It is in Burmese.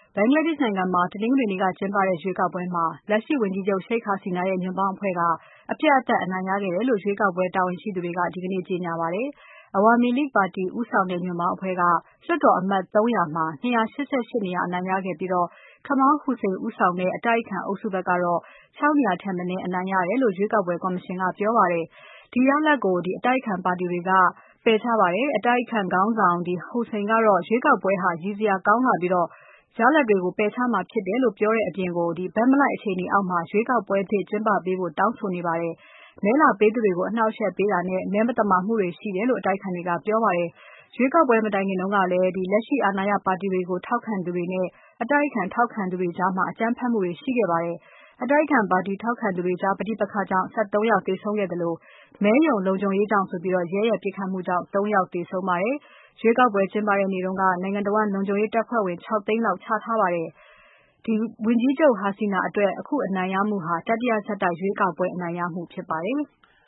ဘင်္ဂလားဒေ့ရှ်နိုင်ငံမှာတနင်္ဂနွေနေ့ကကျင်းပတဲ့ရွေးကောက်ပွဲမှာလက်ရှိဝန်ကြီးချုပ် Sheikh Hasina ရဲ့ညွန့်ပေါင်းအဖွဲ့ကအပြတ်အသတ်အနိုင်ရခဲ့တယ်လို့ရွေးကောက်ပွဲတာဝန်ရှိသူတွေကဒီကနေ့ကြေညာပါတယ်။ Awami League ပါတီဦးဆောင်တဲ့ညွန့်ပေါင်းအဖွဲ့ကလွှတ်တော်အမတ် 300 မှာ 288 နေရာအနိုင်ရခဲ့ပြီး Kamal Hossain ဦးဆောင်တဲ့အတိုက်အခံအုပ်စုဘက်ကတော့ 6 နေရာထက်မနည်းအနိုင်ရတယ်လို့ရွေးကောက်ပွဲကော်မရှင်ကပြောပါတယ်။ ဒီရလဒ်ကိုအတိုက်အခံပါတီတွေကပယ်ချပါတယ်။ အတိုက်အခံခေါင်းဆောင် Hossain ကတော့ရွေးကောက်ပွဲဟာရည်စရာကောင်းလှပြီးရလဒ်တွေကိုပယ်ချမှာဖြစ်တယ်လို့ပြောတဲ့အပြင်ဘက်မလိုက်အခြေအနေအောက်မှာရွေးကောက်ပွဲသစ်ကျင်းပပေးဖို့တောင်းဆိုနေပါတယ်။ မဲလာပေးသူတွေကိုအနှောင့်အယှက်ပေးတာနဲ့မဲမသမာမှုတွေရှိတယ်လို့အတိုက်အခံတွေကပြောပါတယ်။ ရွေးကောက်ပွဲမတိုင်ခင်ကလည်းလက်ရှိအာဏာရပါတီတွေကိုထောက်ခံသူတွေနဲ့အတိုက်အခံထောက်ခံသူတွေကြားအကြမ်းဖက်မှုတွေရှိခဲ့ပါတယ်။ အတိုက်အခံပါတီထောက်ခံသူတွေကြားပဋိပက္ခကြောင့် 13 ယောက်သေဆုံးခဲ့သလိုမဲရုံလုံခြုံရေးကြောင့်ဆိုပြီးရဲရဲ့ပစ်ခတ်မှုကြောင့် 3 ယောက်သေဆုံးပါတယ်။ ရွေးကောက်ပွဲကျင်းပတဲ့နေ့ကနိုင်ငံတဝန်းလုံခြုံရေးတပ်ဖွဲ့ဝင် 6 သိန်းလောက်ချထားပါတယ်။ ဝန်ကြီးချုပ် Hasina အတွက်အခုအနိုင်ရမှုဟာတတိယဆက်တိုက်ရွေးကောက်ပွဲအနိုင်ရမှုဖြစ်ပါတယ်။